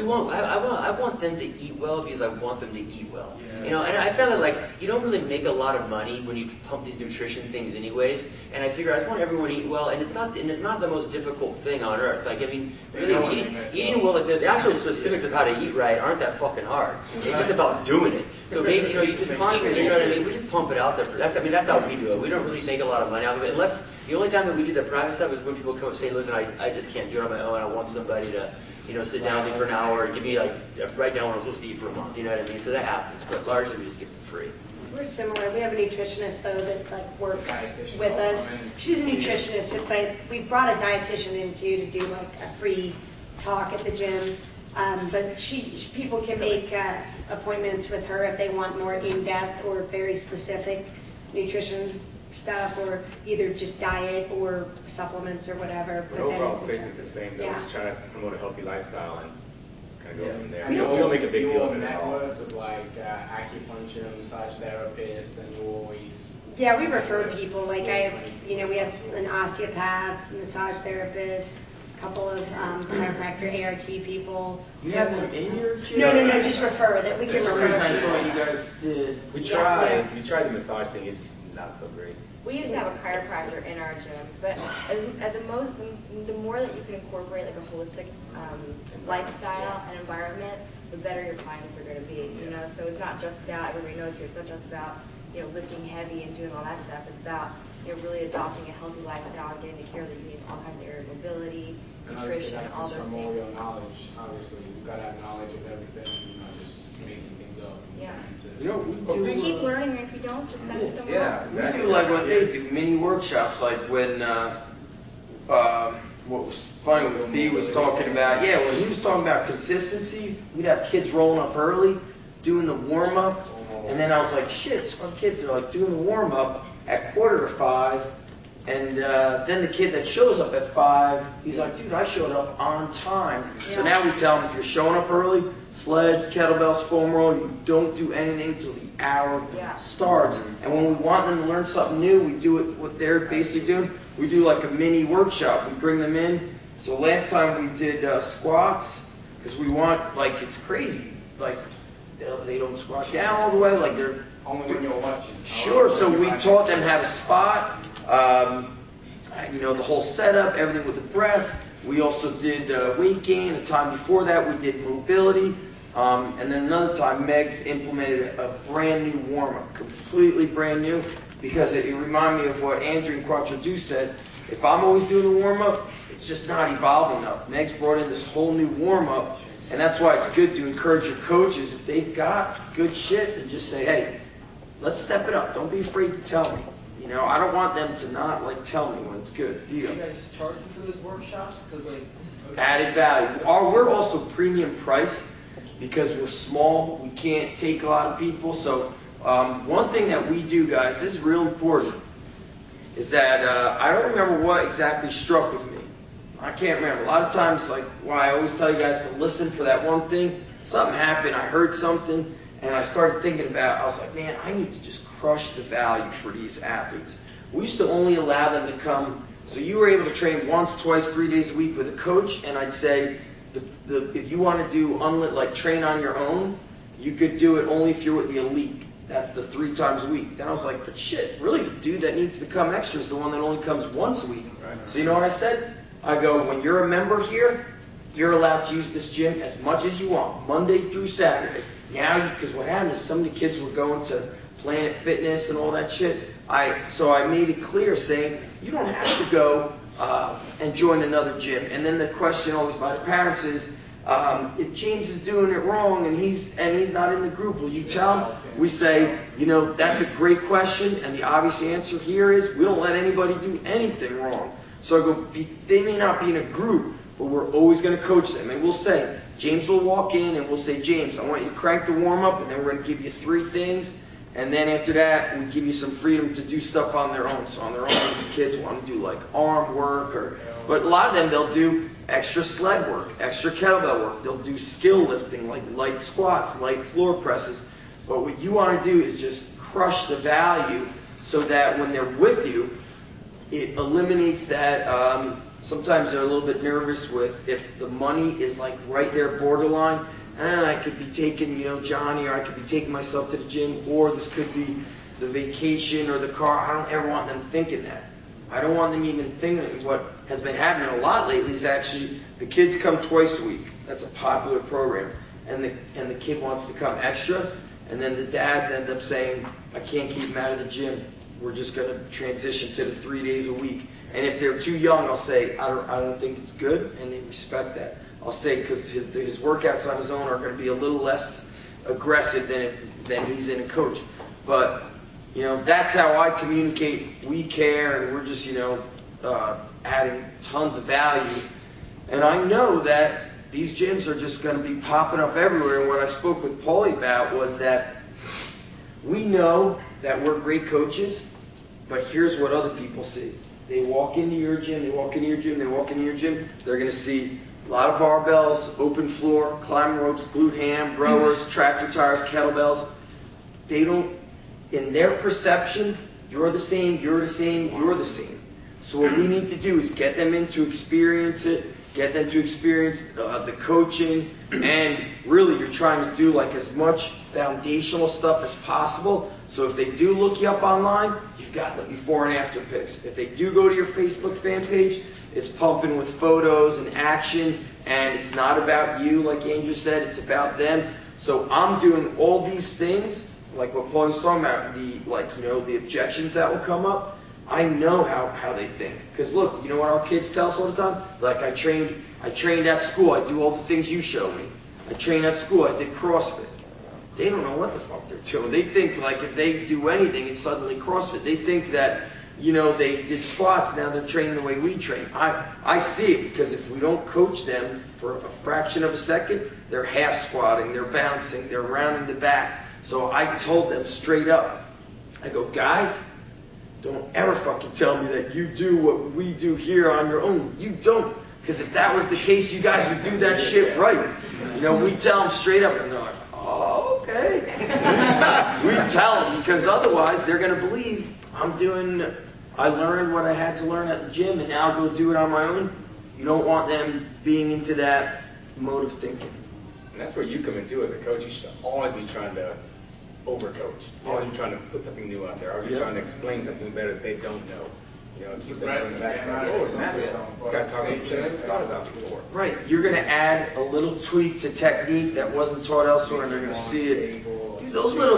I want them to eat well because I want them to eat well. And I found that you don't really make a lot of money when you pump these nutrition things anyways. And I figure I just want everyone to eat well, and it's not the most difficult thing on earth. Really eating well, the actual specifics of how to eat right aren't that fucking hard. It's just about doing it. So maybe you just constantly, we just pump it out there. That's how we do it. We don't really make a lot of money out of it unless the only time that we do the private stuff is when people come and say, listen, I just can't do it on my own. I want somebody to sit down with me for an hour and give me write down what I'm supposed to eat for a month. You know what I mean? So that happens, but largely we just give it free. We're similar. We have a nutritionist though that works with us. She's a nutritionist, but we brought a dietitian in too to do a free talk at the gym. But people can make appointments with her if they want more in-depth or very specific nutrition stuff, or either just diet or supplements or whatever. But overall, it's basically the same. They're just trying to promote a healthy lifestyle and kind of go from there. We don't make a big deal of it at all. Network with acupuncture, massage therapist, and you always. Yeah, we refer people. We have an osteopath, massage therapist, a couple of chiropractor, ART people. You have them in your gym? No, just refer that we can refer. That's what you guys did. We tried the massage thing. It's not so great. We used to have a chiropractor in our gym, but the more that you can incorporate a holistic lifestyle and environment, the better your clients are going to be. So it's not just about, everybody knows here, it's not just about lifting heavy and doing all that stuff. It's about really adopting a healthy lifestyle and getting the care that you need, all kinds of area mobility, nutrition, all those things. From all your knowledge, obviously, you've got to have knowledge of everything, not just making things up. Yeah. We keep learning, and if you don't, just send it somewhere else. We do what they do, mini workshops, when what was funny when B was talking about, when he was talking about consistency, we'd have kids rolling up early, doing the warm-up, and then I was like, shit, some kids are doing the warm-up at 4:45, and then the kid that shows up at 5, he's like, dude, I showed up on time. So now we tell them, if you're showing up early, sleds, kettlebells, foam roll, you don't do anything until the hour starts. And when we want them to learn something new, we do it what they're basically doing. We do a mini workshop. We bring them in. So last time we did squats, because we want, it's crazy. They don't squat down all the way, they're... Only when you're watching. Sure, so we taught them how to spot, the whole setup, everything with the breath. We also did weight gain. The time before that, we did mobility. And then another time, Megs implemented a brand new warm-up, completely brand new, because it reminded me of what Andrew and Quattro Do said. If I'm always doing the warm-up, it's just not evolving enough. Megs brought in this whole new warm-up, and that's why it's good to encourage your coaches, if they've got good shit, and just say, hey, let's step it up. Don't be afraid to tell me. I don't want them to not tell me when it's good. Do you guys charge them for those workshops? Added value. We're also premium price because we're small. We can't take a lot of people. So One thing that we do, guys, this is real important, is that I don't remember what exactly struck with me. I can't remember. A lot of times, like, why I always tell you guys to listen for that one thing. Something happened, I heard something, and I started thinking about, I was like, man, I need to just crush the value for these athletes. We used to only allow them to come, so you were able to train once, twice, 3 days a week with a coach, and I'd say, if you want to do train on your own, you could do it only if you're with the elite. That's the 3 times a week. Then I was like, but shit, really, the dude that needs to come extra is the one that only comes once a week. Right. So you know what I said? I go, when you're a member here, you're allowed to use this gym as much as you want, Monday through Saturday. Now, because what happened is some of the kids were going to Planet Fitness and all that shit. So I made it clear, saying, you don't have to go and join another gym. And then the question always by the parents is, if James is doing it wrong and he's not in the group, will you tell him? We say, that's a great question, and the obvious answer here is we don't let anybody do anything wrong. So I go, they may not be in a group, but we're always going to coach them. And we'll say, James will walk in and we'll say, James, I want you to crank the warm-up, and then we're going to give you 3 things. And then after that, we give you some freedom to do stuff on their own. So on their own, these kids want to do like arm work, but a lot of them, they'll do extra sled work, extra kettlebell work. They'll do skill lifting, like light squats, light floor presses. But what you want to do is just crush the value so that when they're with you, it eliminates that. Sometimes they're a little bit nervous with if the money is like right there borderline. I could be taking, Johnny, or I could be taking myself to the gym, or this could be the vacation or the car. I don't ever want them thinking that. I don't want them even thinking. What has been happening a lot lately is actually the kids come twice a week. That's a popular program. And the kid wants to come extra, and then the dads end up saying, I can't keep him out of the gym. We're just going to transition to the 3 days a week. And if they're too young, I'll say, I don't think it's good, and they respect that. I'll say, because his workouts on his own are going to be a little less aggressive than he's in a coach. But, that's how I communicate. We care, and we're just, adding tons of value. And I know that these gyms are just going to be popping up everywhere. And what I spoke with Paulie about was that we know that we're great coaches, but here's what other people see. They walk into your gym, they walk into your gym, they walk into your gym, they're going to see a lot of barbells, open floor, climbing ropes, glute ham, rowers, tractor tires, kettlebells. They don't, in their perception, you're the same, you're the same, you're the same. So what we need to do is get them in to experience it, get them to experience the coaching, and really you're trying to do like as much foundational stuff as possible. So if they do look you up online, you've got the before and after pics. If they do go to your Facebook fan page, it's pumping with photos and action, and it's not about you, like Andrew said, it's about them. So I'm doing all these things, like what Paul was talking about, the objections that will come up. I know how they think. Because look, you know what our kids tell us all the time? Like, I trained at school, I do all the things you show me. I trained at school, I did CrossFit. They don't know what the fuck they're doing. They think like if they do anything, it's suddenly CrossFit. They think that, they did squats, now they're training the way we train. I see it, because if we don't coach them for a fraction of a second, they're half squatting, they're bouncing, they're rounding the back. So I told them straight up, I go, guys, don't ever fucking tell me that you do what we do here on your own. You don't. Because if that was the case, you guys would do that shit right. We tell them straight up, and they're like, oh, okay. We tell them, because otherwise they're going to believe I learned what I had to learn at the gym, and now I'll go do it on my own. You don't want them being into that mode of thinking. And that's where you come in too as a coach. You should always be trying to overcoach. Always be trying to put something new out there. Always be trying to explain something better that they don't know. Keep them on the back. This guy's talking shit I never thought about before. Right. You're going to add a little tweak to technique that wasn't taught elsewhere, and they're going to see it. Dude, those little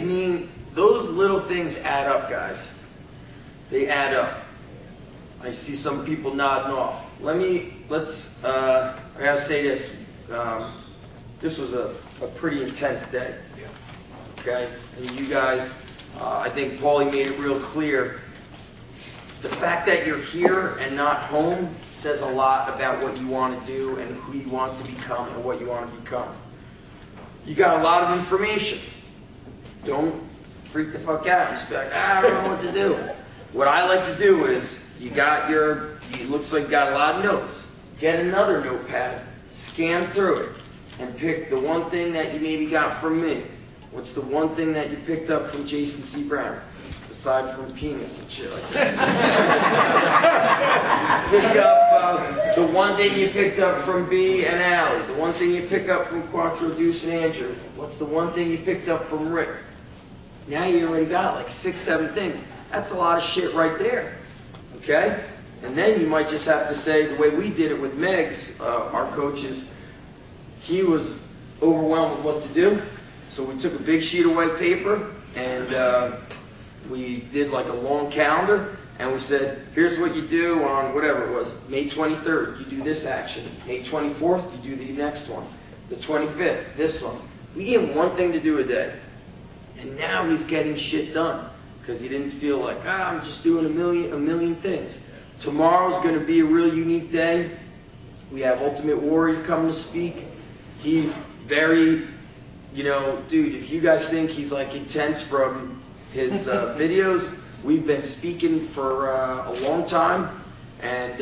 things add up, guys. They add up. I see some people nodding off. I gotta say this. This was a pretty intense day. Okay? And you guys, I think Paulie made it real clear. The fact that you're here and not home says a lot about what you want to do and who you want to become and what you want to become. You got a lot of information. Don't freak the fuck out. You just be like, I don't know what to do. What I like to do is, it looks like you got a lot of notes. Get another notepad, scan through it, and pick the one thing that you maybe got from me. What's the one thing that you picked up from Jason C. Brown? Aside from penis and shit like that. Pick up the one thing you picked up from B and Allie. The one thing you pick up from Quattro, Deuce, and Andrew. What's the one thing you picked up from Rick? Now you already got like 6, 7 things. That's a lot of shit right there. Okay? And then you might just have to say, the way we did it with Megs, our coaches, he was overwhelmed with what to do. So we took a big sheet of white paper and we did like a long calendar, and we said, here's what you do on whatever it was. May 23rd, you do this action. May 24th, you do the next one. The 25th, this one. We gave him one thing to do a day. And now he's getting shit done because he didn't feel like, I'm just doing a million things. Tomorrow's going to be a real unique day. We have Ultimate Warrior coming to speak. He's very, dude, if you guys think he's like intense from his videos, we've been speaking for a long time, and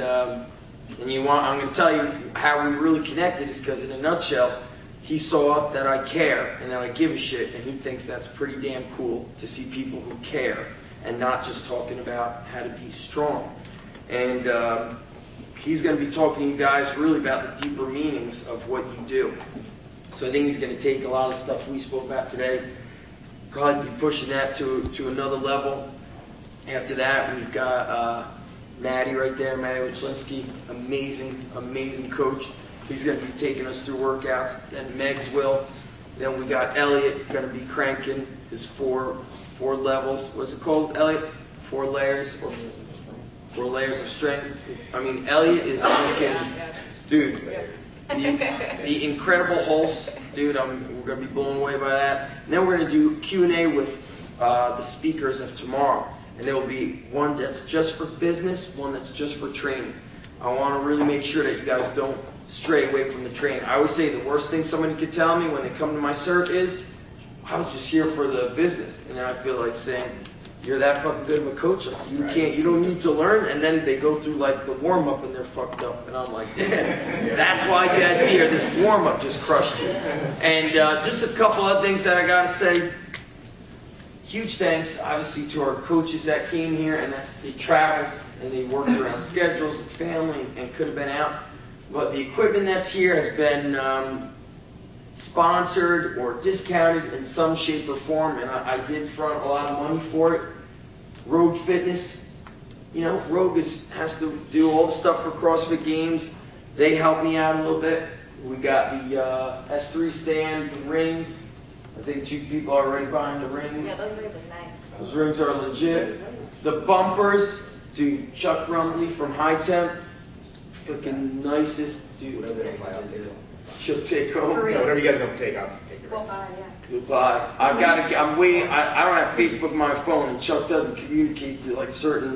I'm going to tell you how we really connected is because in a nutshell, he saw that I care and that I give a shit, and he thinks that's pretty damn cool to see people who care and not just talking about how to be strong. And he's going to be talking to you guys really about the deeper meanings of what you do. So I think he's going to take a lot of stuff we spoke about today, probably be pushing that to another level. After that, we've got Maddie right there, Maddie Wichlinski, amazing coach. He's going to be taking us through workouts. Then Megs will. Then we got Elliot going to be cranking his four levels. What's it called, Elliot? 4 layers or 4 layers of strength. I mean, Elliot is fucking, dude. The Incredible Hulse, dude, we're going to be blown away by that. And then we're going to do Q&A with the speakers of tomorrow. And there will be one that's just for business, one that's just for training. I want to really make sure that you guys don't stray away from the training. I always say the worst thing somebody could tell me when they come to my cert is, I was just here for the business. And then I feel like saying, you're that fucking good of a coach, like you don't need to learn, and then they go through like the warm-up and they're fucked up, and I'm like, damn, that's why you had to be here, this warm-up just crushed you. And just a couple of things that I gotta say, huge thanks, obviously, to our coaches that came here, and that they traveled, and they worked around schedules and family, and could have been out, but the equipment that's here has been sponsored or discounted in some shape or form, and I did front a lot of money for it. Rogue Fitness, Rogue has to do all the stuff for CrossFit Games. They helped me out a little bit. We got the S3 stand, the rings. I think 2 people are already buying the rings. Yeah, those rings are nice. Those rings are legit. The bumpers, dude, Chuck Brumley from High Temp, freaking nicest dude. Whatever they buy, I'll take it. She'll take home. Whatever you guys don't take, I'll take it. Well, yeah. Goodbye. I don't have Facebook on my phone, and Chuck doesn't communicate to like certain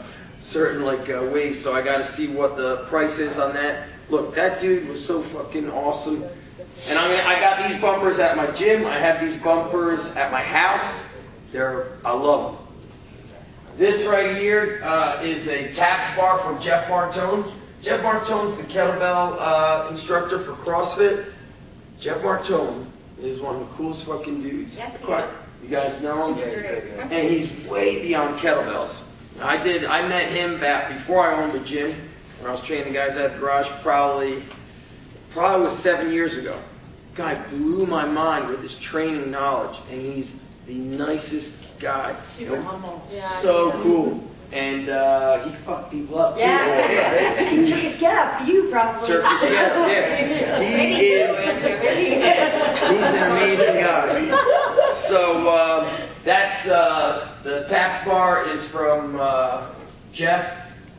ways, so I got to see what the price is on that. Look, that dude was so fucking awesome. And I got these bumpers at my gym. I have these bumpers at my house. I love them. This right here is a TAPS bar from Jeff Martone. Jeff Martone's the kettlebell instructor for CrossFit. Jeff Martone is one of the coolest fucking dudes. Yes, You guys know him? Yeah, he's very good. And he's way beyond kettlebells. I met him back before I owned a gym, when I was training guys at the garage, probably was 7 years ago. Guy blew my mind with his training knowledge, and he's the nicest guy. Super humble. Yeah, So cool. And he fucked people up too. Yeah. Turkish get up for you, probably. Turkish get up, yeah. He's an amazing guy. So that's the TAPS bar is from Jeff.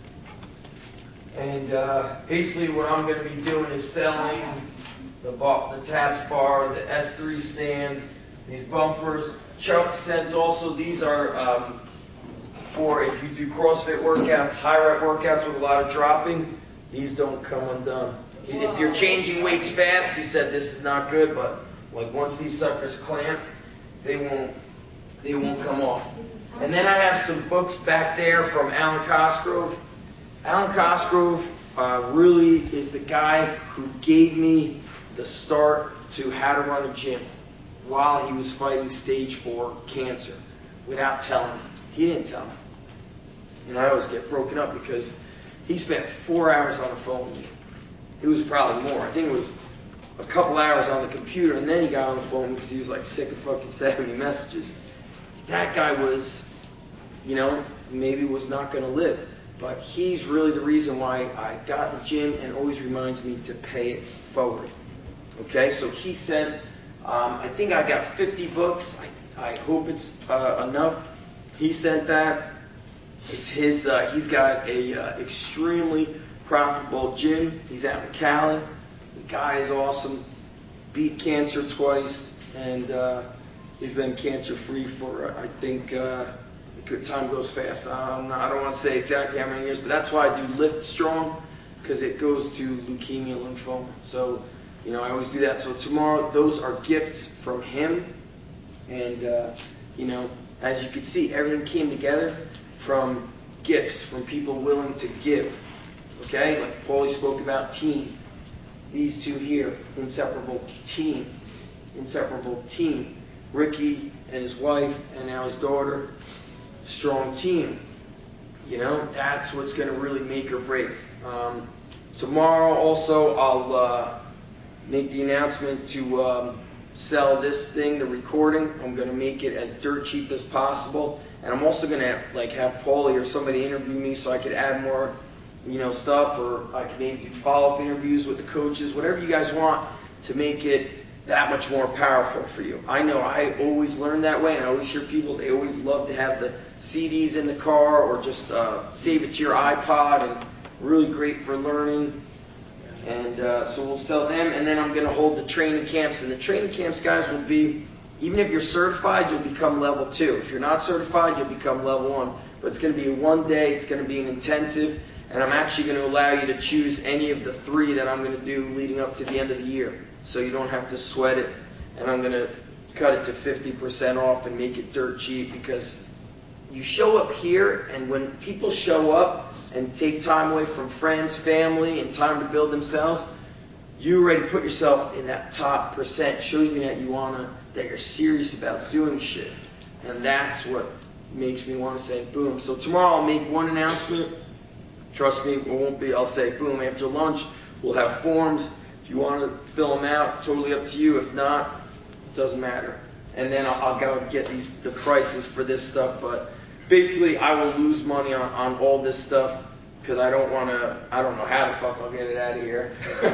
And basically what I'm going to be doing is selling the TAPS bar, the S3 stand, these bumpers. Chuck sent also, these are for if you do CrossFit workouts, high rep workouts with a lot of dropping, these don't come undone. If you're changing weights fast, he said this is not good, but like once these suckers clamp, they won't they won't come off. And then I have some books back there from Alan Cosgrove. Alan Cosgrove really is the guy who gave me the start to how to run a gym while he was fighting stage 4 cancer without telling me. He didn't tell me. And I always get broken up because he spent 4 hours on the phone with me. It was probably more. I think it was a couple hours on the computer, and then he got on the phone because he was like sick of fucking sending me messages. That guy was, you know, maybe was not going to live. But he's really the reason why I got the gym and always reminds me to pay it forward. Okay, so he said, I think I got 50 books. I hope it's enough. He said that. It's his. He's got a extremely profitable gym. He's out in Cali. The guy is awesome. Beat cancer twice, and he's been cancer-free for, I think, time goes fast. I don't want to say exactly how many years, but that's why I do Lift Strong, because it goes to leukemia, lymphoma. So, you know, I always do that. So tomorrow, those are gifts from him, and you know, as you can see, everything came together from gifts, from people willing to give. Okay, like Paulie spoke about, team. These two here, inseparable team. Inseparable team. Ricky and his wife and now his daughter, strong team. You know, that's what's going to really make or break. Tomorrow also I'll make the announcement to sell this thing, the recording. I'm going to make it as dirt cheap as possible. And I'm also going to have Paulie or somebody interview me so I could add more, you know, stuff, or I could maybe do follow-up interviews with the coaches, whatever you guys want to make it that much more powerful for you. I know I always learn that way, and I always hear people, they always love to have the CDs in the car or just save it to your iPod, and really great for learning. And so we'll sell them, and then I'm going to hold the training camps. And the training camps, guys, will be, even if you're certified, you'll become level 2. If you're not certified, you'll become level 1. But it's going to be a 1 day, it's going to be an intensive, and I'm actually going to allow you to choose any of the 3 that I'm going to do leading up to the end of the year. So you don't have to sweat it, and I'm going to cut it to 50% off and make it dirt cheap, because you show up here, and when people show up and take time away from friends, family, and time to build themselves, you already put yourself in that top percent. Shows me that that you're serious about doing shit. And that's what makes me want to say boom. So tomorrow I'll make one announcement. Trust me, it won't be, I'll say boom. After lunch, we'll have forms. If you want to fill them out, totally up to you. If not, it doesn't matter. And then I'll go get the prices for this stuff. But basically, I will lose money on all this stuff, because I don't know how the fuck I'll get it out of here.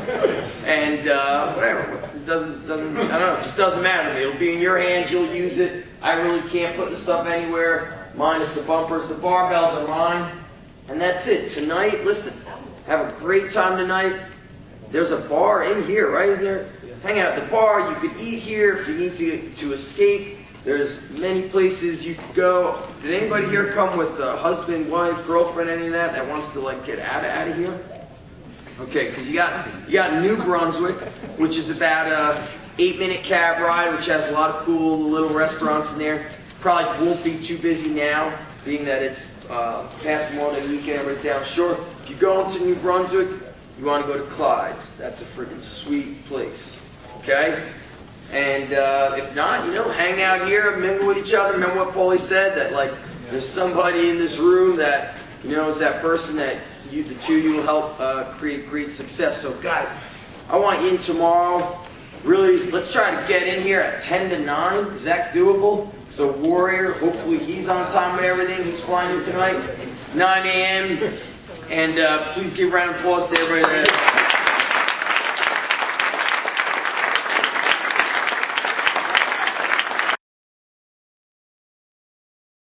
And whatever, it doesn't, I don't know, it just doesn't matter to me. It'll be in your hands, you'll use it. I really can't put the stuff anywhere, minus the bumpers. The barbells are mine, and that's it. Tonight, listen, have a great time tonight. There's a bar in here, right? Isn't there? Hang out at the bar, you could eat here if you need to escape. There's many places you could go. Did anybody here come with a husband, wife, girlfriend, any of that wants to get out of here? Okay, because you got New Brunswick, which is about a 8-minute cab ride, which has a lot of cool little restaurants in there. Probably won't be too busy now, being that it's past Memorial Day weekend, everybody's down shore. If you go into New Brunswick, you want to go to Clyde's. That's a freaking sweet place. Okay? And if not, hang out here, mingle with each other. Remember what Paulie said, that there's somebody in this room that is that person that the two of you will help create great success. So guys, I want you in tomorrow. Really, let's try to get in here at 10 to 9. Is that doable? So Warrior, hopefully he's on time with everything. He's flying in tonight, 9 a.m. And please give a round of applause to everybody there.